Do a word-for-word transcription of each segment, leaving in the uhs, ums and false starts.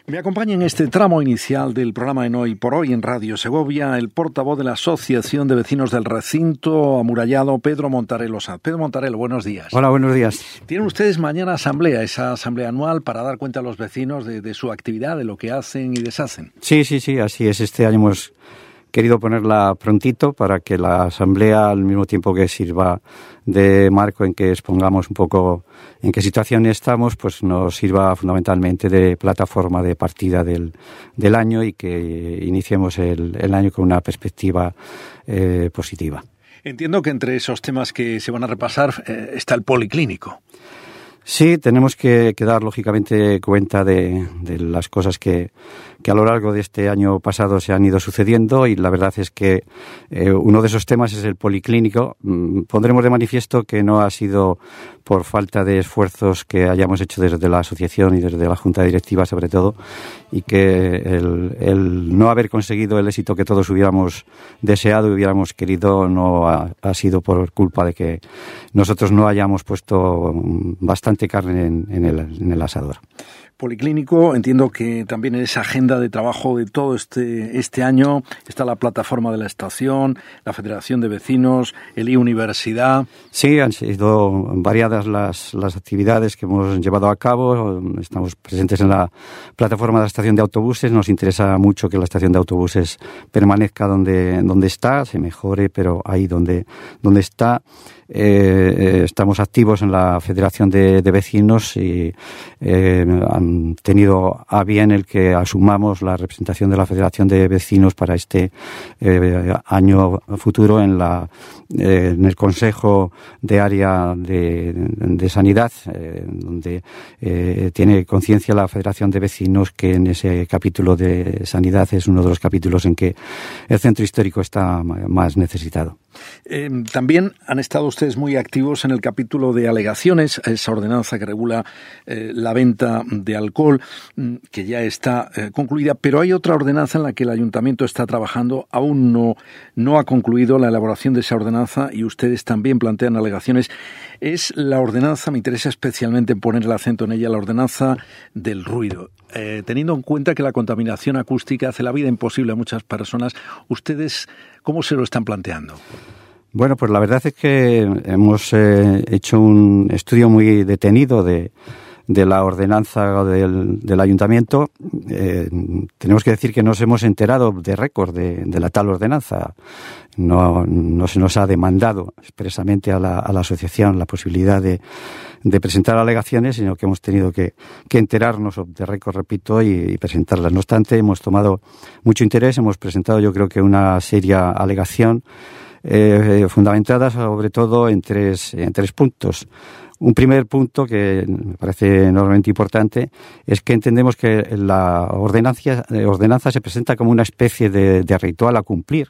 Me acompaña en este tramo inicial del programa en Hoy por Hoy en Radio Segovia el portavoz de la Asociación de Vecinos del Recinto Amurallado, Pedro Montarel Osaz. Pedro Montarel, buenos días. Hola, buenos días. Tienen ustedes mañana asamblea, esa asamblea anual para dar cuenta a los vecinos de, de su actividad, de lo que hacen y deshacen. Sí, sí, sí, así es. Este año hemos querido ponerla prontito para que la asamblea, al mismo tiempo que sirva de marco en que expongamos un poco en qué situación estamos, pues nos sirva fundamentalmente de plataforma de partida del, del año y que iniciemos el, el año con una perspectiva eh, positiva. Entiendo que entre esos temas que se van a repasar eh, está el policlínico. Sí, tenemos que, que dar lógicamente cuenta de, de las cosas que, que a lo largo de este año pasado se han ido sucediendo, y la verdad es que eh, uno de esos temas es el policlínico. Pondremos de manifiesto que no ha sido por falta de esfuerzos que hayamos hecho desde la asociación y desde la Junta Directiva sobre todo, y que el, el no haber conseguido el éxito que todos hubiéramos deseado y hubiéramos querido no ha, ha sido por culpa de que nosotros no hayamos puesto bastante carne en, en, el, en el asador. Policlínico, entiendo que también en esa agenda de trabajo de todo este, este año está la plataforma de la estación, la Federación de Vecinos, el I-Universidad. Sí, han sido variadas las, las actividades que hemos llevado a cabo. Estamos presentes en la plataforma de la estación de autobuses. Nos interesa mucho que la estación de autobuses permanezca donde, donde está, se mejore, pero ahí donde, donde está. Eh, estamos activos en la Federación de, de Vecinos y eh, han tenido a bien el que asumamos la representación de la Federación de Vecinos para este eh, año futuro en la eh, en el Consejo de Área de, de Sanidad, eh, donde eh, tiene conciencia la Federación de Vecinos que en ese capítulo de Sanidad es uno de los capítulos en que el centro histórico está más necesitado. Eh, también han estado ustedes muy activos en el capítulo de alegaciones, esa ordenanza que regula eh, la venta de alcohol, que ya está eh, concluida, pero hay otra ordenanza en la que el Ayuntamiento está trabajando, aún no, no ha concluido la elaboración de esa ordenanza y ustedes también plantean alegaciones. Es la ordenanza, me interesa especialmente poner el acento en ella, la ordenanza del ruido. Eh, teniendo en cuenta que la contaminación acústica hace la vida imposible a muchas personas, ¿ustedes cómo se lo están planteando? Bueno, pues la verdad es que hemos eh, hecho un estudio muy detenido de, de la ordenanza del, del Ayuntamiento. Eh, tenemos que decir que nos hemos enterado de récord de, de la tal ordenanza. No, no se nos ha demandado expresamente a la, a la asociación la posibilidad de, de presentar alegaciones, sino que hemos tenido que, que enterarnos de récord, repito, y, y presentarlas. No obstante, hemos tomado mucho interés, hemos presentado yo creo que una seria alegación eh, fundamentada sobre todo en tres, en tres puntos. Un primer punto que me parece enormemente importante es que entendemos que la ordenanza, ordenanza se presenta como una especie de, de ritual a cumplir,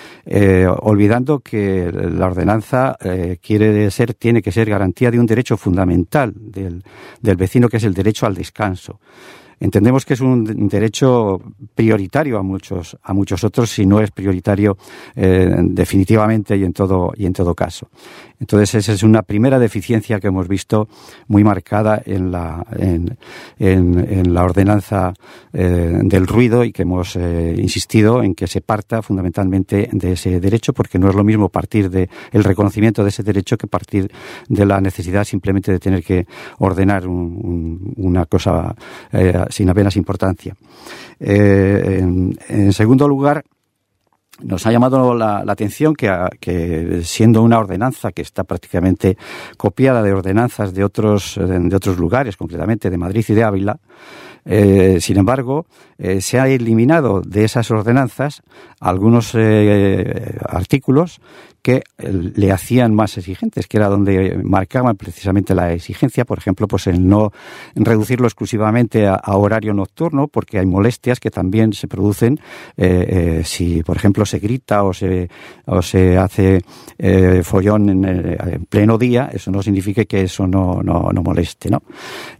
eh, olvidando que la ordenanza eh, quiere ser, tiene que ser garantía de un derecho fundamental del, del vecino, que es el derecho al descanso. Entendemos que es un derecho prioritario a muchos a muchos otros, si no es prioritario eh, definitivamente y en todo y en todo caso. Entonces esa es una primera deficiencia que hemos visto muy marcada en la en, en, en la ordenanza eh, del ruido, y que hemos eh, insistido en que se parta fundamentalmente de ese derecho, porque no es lo mismo partir de el reconocimiento de ese derecho que partir de la necesidad simplemente de tener que ordenar un, un, una cosa eh, sin apenas importancia. Eh, en, en segundo lugar, nos ha llamado la, la atención que, que siendo una ordenanza que está prácticamente copiada de ordenanzas de otros, de otros lugares, concretamente de Madrid y de Ávila, eh, sin embargo, eh, se ha eliminado de esas ordenanzas algunos eh, artículos que le hacían más exigentes, que era donde marcaban precisamente la exigencia, por ejemplo, pues el no reducirlo exclusivamente a, a horario nocturno, porque hay molestias que también se producen eh, eh, si, por ejemplo, se grita o se o se hace eh, follón en, en pleno día. Eso no significa que eso no no, no moleste, ¿no?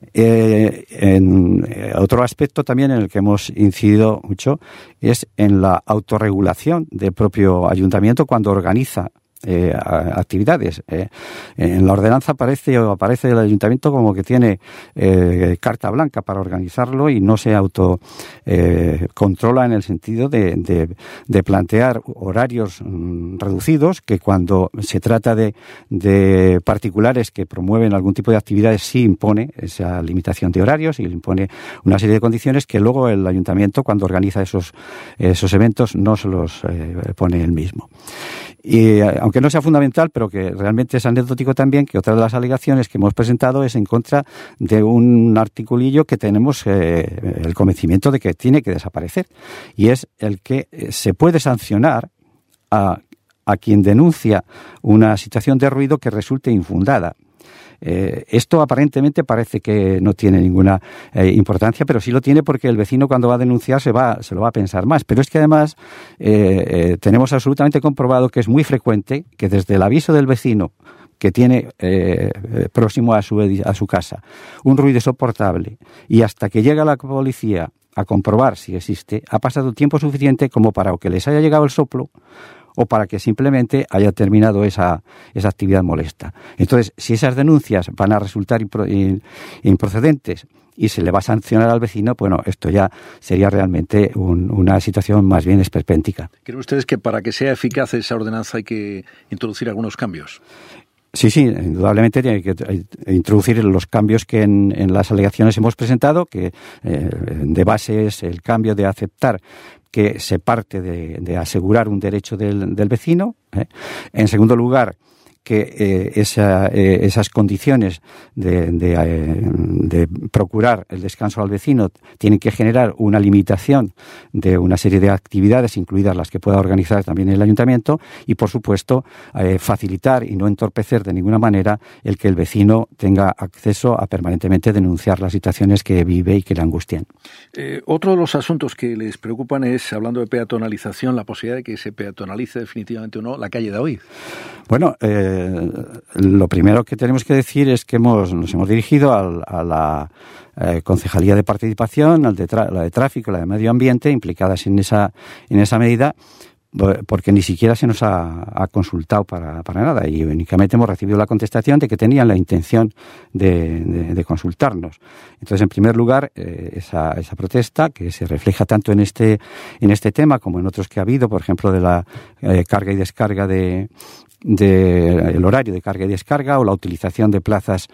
Eh, en, eh, otro aspecto también en el que hemos incidido mucho es en la autorregulación del propio ayuntamiento cuando organiza eh, actividades. Eh, en la ordenanza aparece o aparece el ayuntamiento como que tiene eh, carta blanca para organizarlo y no se auto eh, controla en el sentido de, de, de plantear horarios mm, reducidos, que cuando se trata de, de particulares que promueven algún tipo de actividades sí impone esa limitación de horarios y le impone una serie de condiciones que luego el ayuntamiento, cuando organiza esos, esos eventos, no se los eh, pone él mismo. Y aunque no sea fundamental, pero que realmente es anecdótico también, que otra de las alegaciones que hemos presentado es en contra de un articulillo que tenemos eh, el convencimiento de que tiene que desaparecer, y es el que se puede sancionar a, a quien denuncia una situación de ruido que resulte infundada. Eh, esto aparentemente parece que no tiene ninguna eh, importancia, pero sí lo tiene porque el vecino cuando va a denunciar se, va, se lo va a pensar más. Pero es que además eh, eh, tenemos absolutamente comprobado que es muy frecuente que desde el aviso del vecino que tiene eh, próximo a su, a su casa un ruido insoportable y hasta que llega la policía a comprobar si existe, ha pasado tiempo suficiente como para o que les haya llegado el soplo o para que simplemente haya terminado esa, esa actividad molesta. Entonces, si esas denuncias van a resultar impro, improcedentes y se le va a sancionar al vecino, bueno, esto ya sería realmente un, una situación más bien esperpéntica. ¿Creen ustedes que para que sea eficaz esa ordenanza hay que introducir algunos cambios? Sí, sí, indudablemente tiene que introducir los cambios que en, en las alegaciones hemos presentado, que eh, de base es el cambio de aceptar que se parte de, de asegurar un derecho del, del vecino. ¿eh? En segundo lugar, que eh, esa, eh, esas condiciones de, de, eh, de procurar el descanso al vecino tienen que generar una limitación de una serie de actividades, incluidas las que pueda organizar también el ayuntamiento, y por supuesto eh, facilitar y no entorpecer de ninguna manera el que el vecino tenga acceso a permanentemente denunciar las situaciones que vive y que le angustian. Eh, otro de los asuntos que les preocupan es, hablando de peatonalización, la posibilidad de que se peatonalice definitivamente o no la calle Daoíz. Bueno, eh, lo primero que tenemos que decir es que hemos, nos hemos dirigido al, a la eh, Concejalía de Participación, al de tra- la de Tráfico, la de Medio Ambiente, implicadas en esa, en esa medida, porque ni siquiera se nos ha, ha consultado para, para nada, y únicamente hemos recibido la contestación de que tenían la intención de, de, de consultarnos. Entonces, en primer lugar, eh, esa, esa protesta, que se refleja tanto en este, en este tema como en otros que ha habido, por ejemplo, de la eh, carga y descarga de, de el horario de carga y descarga o la utilización de plazas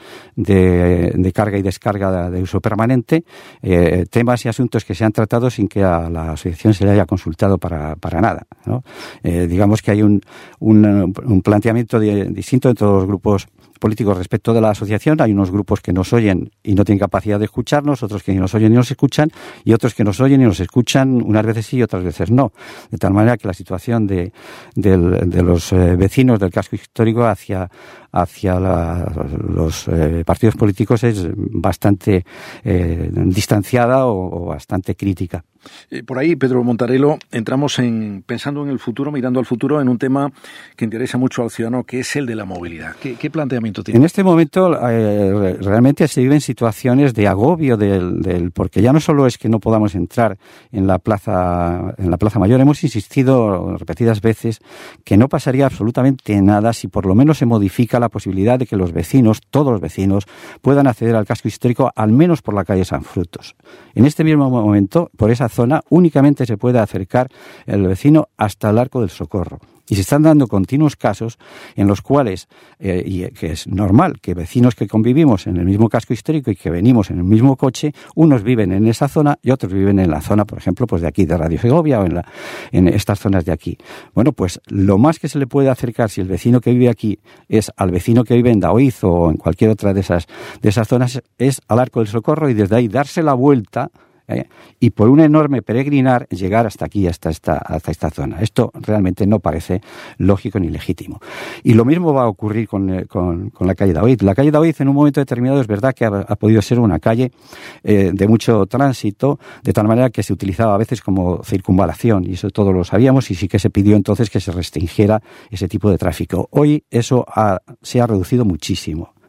de, de carga y descarga de, de uso permanente, eh, temas y asuntos que se han tratado sin que a la asociación se le haya consultado para, para nada, ¿no? Eh, digamos que hay un, un, un planteamiento de, distinto en todos los grupos políticos respecto de la asociación. Hay unos grupos que nos oyen y no tienen capacidad de escucharnos, otros que nos oyen y nos escuchan, y otros que nos oyen y nos escuchan unas veces sí y otras veces no. De tal manera que la situación de, de, de los eh, vecinos del casco histórico hacia, hacia la, los eh, partidos políticos es bastante eh, distanciada o, o bastante crítica. Eh, por ahí, Pedro Montarello, entramos en pensando en el futuro, mirando al futuro, en un tema que interesa mucho al ciudadano, que es el de la movilidad. ¿Qué, qué planteamiento tiene? En este momento eh, realmente se viven situaciones de agobio del, del, porque ya no solo es que no podamos entrar en la plaza, en la plaza mayor. Hemos insistido repetidas veces que no pasaría absolutamente nada si por lo menos se modifica la posibilidad de que los vecinos, todos los vecinos, puedan acceder al casco histórico, al menos por la calle San Frutos. En este mismo momento, por esa zona, únicamente se puede acercar el vecino hasta el Arco del Socorro. Y se están dando continuos casos en los cuales, eh, y que es normal que vecinos que convivimos en el mismo casco histórico y que venimos en el mismo coche, unos viven en esa zona y otros viven en la zona, por ejemplo, pues de aquí de Radio Segovia o en, la, en estas zonas de aquí. Bueno, pues lo más que se le puede acercar si el vecino que vive aquí es al vecino que vive en Daoíz o en cualquier otra de esas, de esas zonas, es al Arco del Socorro, y desde ahí darse la vuelta ¿Eh? y por un enorme peregrinar llegar hasta aquí, hasta esta, hasta esta zona. Esto realmente no parece lógico ni legítimo. Y lo mismo va a ocurrir con, con, con la calle Daoíz. La calle Daoíz en un momento determinado es verdad que ha, ha podido ser una calle eh, de mucho tránsito, de tal manera que se utilizaba a veces como circunvalación, y eso todos lo sabíamos, y sí que se pidió entonces que se restringiera ese tipo de tráfico. Hoy eso ha, se ha reducido muchísimo.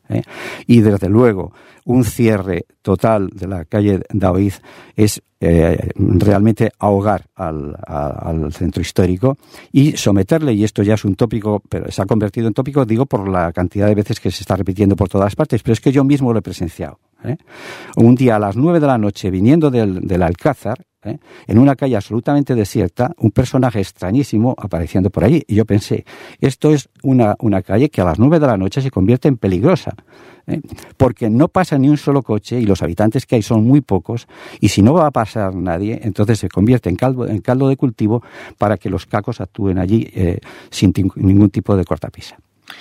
¿eh? Y desde luego un cierre total de la calle Daoiz es eh, realmente ahogar al, a, al centro histórico y someterle, y esto ya es un tópico, pero se ha convertido en tópico, digo, por la cantidad de veces que se está repitiendo por todas partes, pero es que yo mismo lo he presenciado, ¿eh? Un día a las nueve de la noche, viniendo del, del Alcázar, ¿eh? En una calle absolutamente desierta, un personaje extrañísimo apareciendo por allí. Y yo pensé, esto es una, una calle que a las nueve de la noche se convierte en peligrosa, ¿eh? Porque no pasa ni un solo coche y los habitantes que hay son muy pocos, y si no va a pasar nadie, entonces se convierte en caldo, en caldo de cultivo para que los cacos actúen allí eh, sin t- ningún tipo de cortapisa.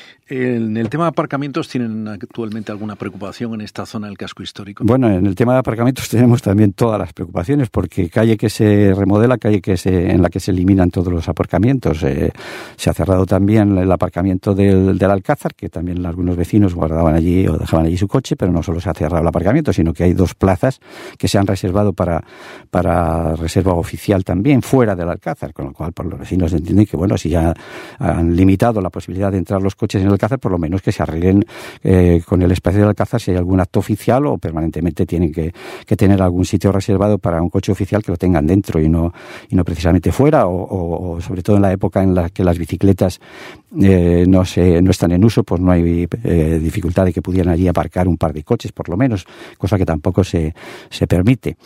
En el tema de aparcamientos, ¿tienen actualmente alguna preocupación en esta zona del casco histórico? Bueno, en el tema de aparcamientos tenemos también todas las preocupaciones, porque calle que se remodela, calle que se, en la que se eliminan todos los aparcamientos. Eh, se ha cerrado también el aparcamiento del, del Alcázar, que también algunos vecinos guardaban allí o dejaban allí su coche, pero no solo se ha cerrado el aparcamiento, sino que hay dos plazas que se han reservado para, para reserva oficial también, fuera del Alcázar, con lo cual por los vecinos entienden que, bueno, si ya han limitado la posibilidad de entrar los coches en el Alcázar, por lo menos que se arreglen eh, con el espacio del Alcázar si hay algún acto oficial, o permanentemente tienen que, que tener algún sitio reservado para un coche oficial, que lo tengan dentro y no, y no precisamente fuera, o, o, o sobre todo en la época en la que las bicicletas eh, no, se, no están en uso, pues no hay eh, dificultad de que pudieran allí aparcar un par de coches por lo menos, cosa que tampoco se, se permite.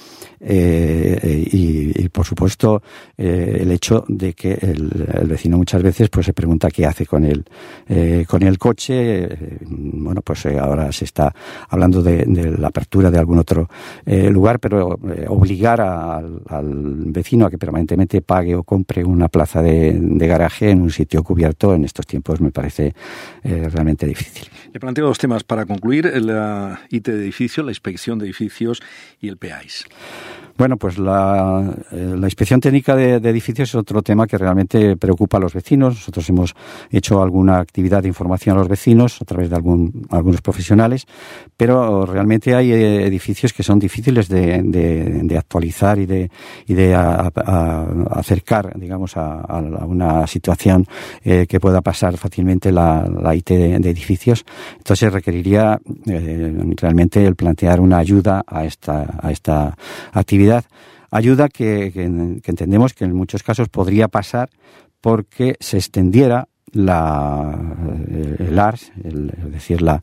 Eh, y, y por supuesto eh, el hecho de que el, el vecino muchas veces pues se pregunta qué hace con el, eh, con el coche. Eh, bueno, pues eh, ahora se está hablando de, de la apertura de algún otro eh, lugar, pero eh, obligar a, al, al vecino a que permanentemente pague o compre una plaza de, de garaje en un sitio cubierto en estos tiempos me parece eh, realmente difícil. Le planteo dos temas para concluir: la I T de edificios, la inspección de edificios, y el P A I S. Bueno, pues la, eh, la inspección técnica de, de edificios es otro tema que realmente preocupa a los vecinos. Nosotros hemos hecho alguna actividad de información a los vecinos a través de algún, algunos profesionales, pero realmente hay eh, edificios que son difíciles de, de, de actualizar y de, y de a, a, a acercar, digamos, a, a una situación eh, que pueda pasar fácilmente la, la I T de, de edificios. Entonces requeriría eh, realmente el plantear una ayuda a esta, a esta actividad. Ayuda que, que, que entendemos que en muchos casos podría pasar porque se extendiera la, el A R S, el, es decir, la,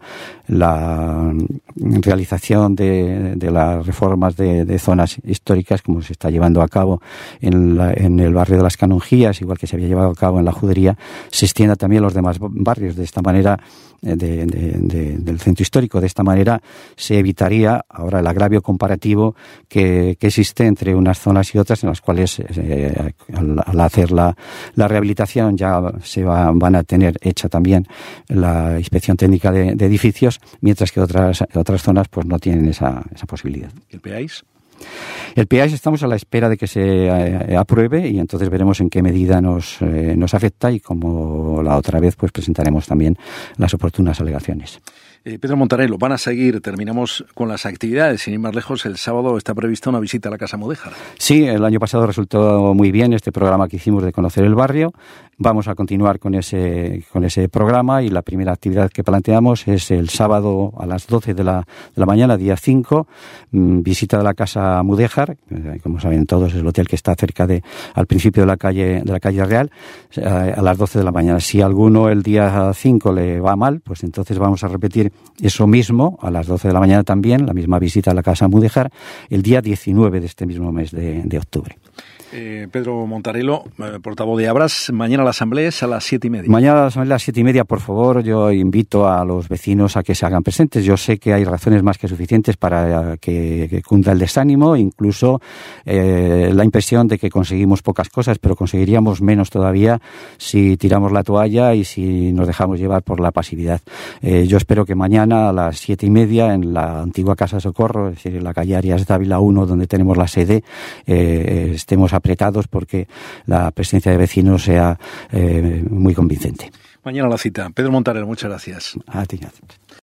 la realización de, de las reformas de, de zonas históricas, como se está llevando a cabo en, la, en el barrio de las Canonjías, igual que se había llevado a cabo en la Judería, se extienda también a los demás barrios. De esta manera, de, de, de, del centro histórico, de esta manera se evitaría ahora el agravio comparativo que, que existe entre unas zonas y otras, en las cuales eh, al, al hacer la, la rehabilitación ya se va van a tener hecha también la inspección técnica de, de edificios, mientras que otras otras zonas pues no tienen esa, esa posibilidad. ¿El P A I S? El P A I S estamos a la espera de que se eh, apruebe, y entonces veremos en qué medida nos, eh, nos afecta, y como la otra vez pues presentaremos también las oportunas alegaciones. Eh, Pedro Montarello, van a seguir, terminamos con las actividades, sin ir más lejos. El sábado está prevista una visita a la Casa Mudéjar. Sí, el año pasado resultó muy bien este programa que hicimos de conocer el barrio. Vamos a continuar con ese con ese programa, y la primera actividad que planteamos es el sábado a las doce de la, de la mañana, día cinco, mmm, visita de la Casa Mudéjar. Eh, como saben todos, es el hotel que está cerca de, al principio de la calle de la calle Real, eh, a las doce de la mañana. Si a alguno el día cinco le va mal, pues entonces vamos a repetir eso mismo a las doce de la mañana también, la misma visita a la Casa Mudéjar, el día diecinueve de este mismo mes de, de octubre. Eh, Pedro Montarello, eh, portavoz de Abras, mañana la asamblea es a las siete y media. Mañana la asamblea a las siete y media, por favor. Yo invito a los vecinos a que se hagan presentes. Yo sé que hay razones más que suficientes para que, que cunda el desánimo, incluso eh, la impresión de que conseguimos pocas cosas, pero conseguiríamos menos todavía si tiramos la toalla y si nos dejamos llevar por la pasividad. Eh, yo espero que mañana a las siete y media, en la antigua Casa Socorro, es decir, en la calle Arias Dávila uno, donde tenemos la sede, eh, estemos apretados porque la presencia de vecinos sea eh, muy convincente. Mañana la cita. Pedro Montarello, muchas gracias. A ti.